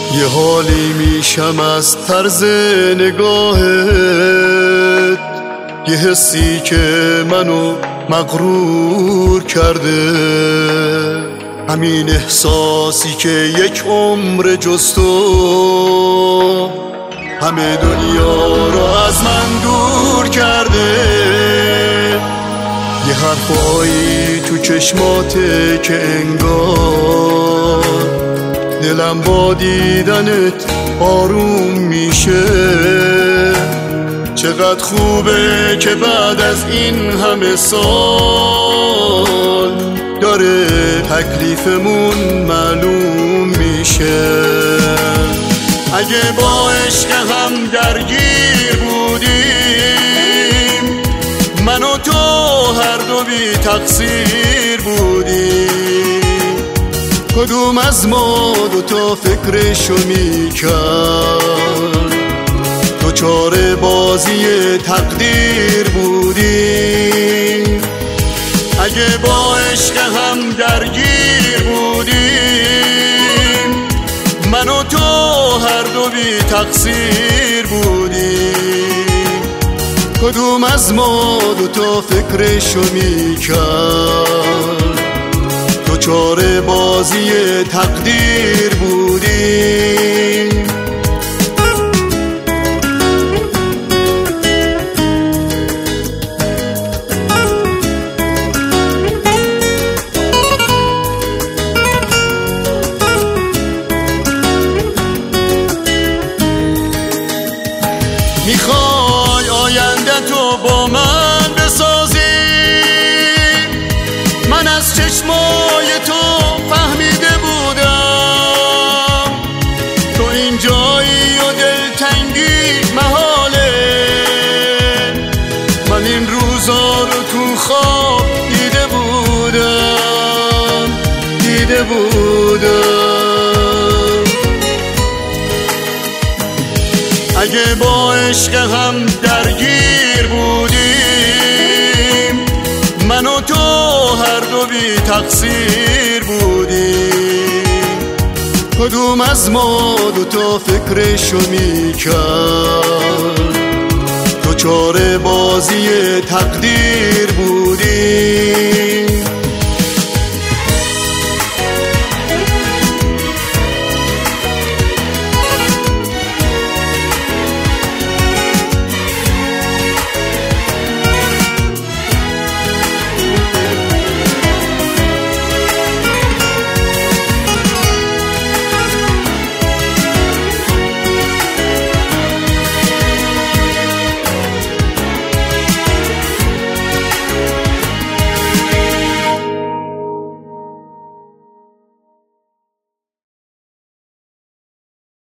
یه حالی میشم از طرز نگاهت، یه حسی که منو مغرور کرده، همین احساسی که یک عمر جز تو همه دنیا رو از من دور کرده. یه حرفایی تو چشماته که انگار دلم با دیدنت آروم میشه. چقدر خوبه که بعد از این همه سال داره تکلیفمون معلوم میشه. اگه با عشق هم درگیر بودیم، من و تو هر دو بی تقصیر بودیم، کدوم از ما دوتا فکرشو میکرد؟ دوچار بازی تقدیر بودیم. اگه با عشق هم درگیر بودیم، من و تو هر دو بی تقصیر بودیم، کدوم از ما دوتا فکرشو میکرد؟ دوچار بازی تقدیر بودیم. میخوای آینده تو با من بسازی، من از چشمای تو فهمیده بودم تو اینجایی و دلتنگی محاله. من این روزا رو تو خواب دیده بودم. اگه با عشق هم درگیر بودیم، من و تو هر دو بی تقصیر بودیم، کدوم از ما دوتا فکرشو میکرد؟ دوچار بازی تقدیر بود.